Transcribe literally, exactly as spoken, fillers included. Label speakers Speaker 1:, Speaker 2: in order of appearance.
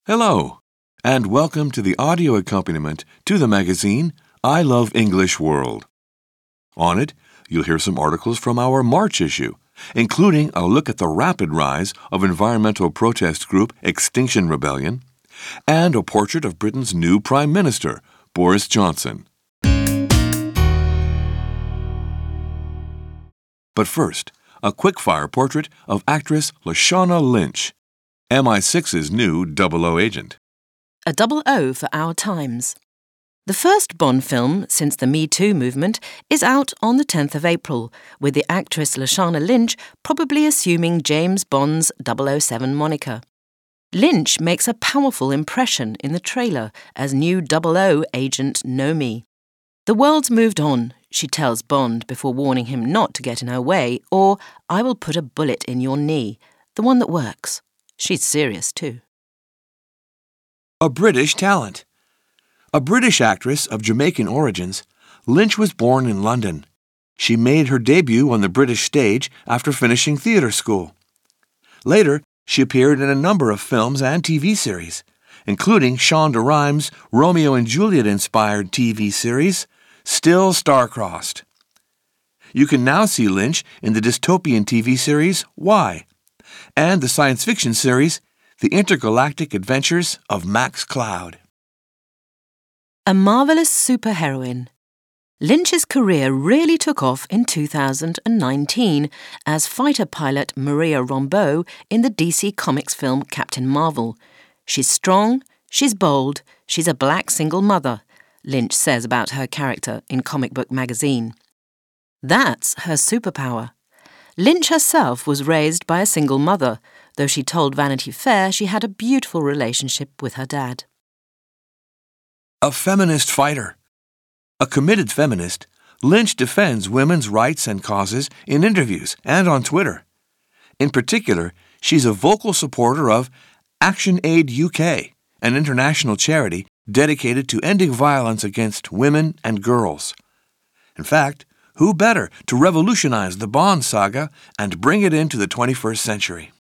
Speaker 1: Hello, and welcome to the audio accompaniment to the magazine I Love English World. On it, you'll hear some articles from our March issue, including a look at the rapid rise of environmental protest group Extinction Rebellion, and a portrait of Britain's new Prime Minister, Boris Johnson. But first, a quick-fire portrait of actress Lashana Lynch, M I six's new double O agent.
Speaker 2: A double O for our times. The first Bond film since the Me Too movement is out on the tenth of April, with the actress Lashana Lynch probably assuming James Bond's double oh seven moniker. Lynch makes a powerful impression in the trailer as new double O agent Nomi. The world's moved on, she tells Bond before warning him not to get in her way, or I will put a bullet in your knee, the one that works. She's serious too.
Speaker 3: A British talent. A British actress of Jamaican origins, Lynch was born in London. She made her debut on the British stage after finishing theatre school. Later, she appeared in a number of films and T V series, including Shonda Rhimes' Romeo and Juliet-inspired T V series, Still Star-Crossed. You can now see Lynch in the dystopian T V series Why, and the science fiction series The Intergalactic Adventures of Max Cloud.
Speaker 2: A marvelous superheroine. Lynch's career really took off in two thousand nineteen as fighter pilot Maria Rambeau in the D C Comics film Captain Marvel. She's strong, she's bold, she's a black single mother, Lynch says about her character in Comic Book Magazine. That's her superpower. Lynch herself was raised by a single mother, though she told Vanity Fair she had a beautiful relationship with her dad.
Speaker 3: A feminist fighter. A committed feminist, Lynch defends women's rights and causes in interviews and on Twitter. In particular, she's a vocal supporter of ActionAid U K, an international charity dedicated to ending violence against women and girls. In fact, who better to revolutionize the Bond saga and bring it into the twenty-first century?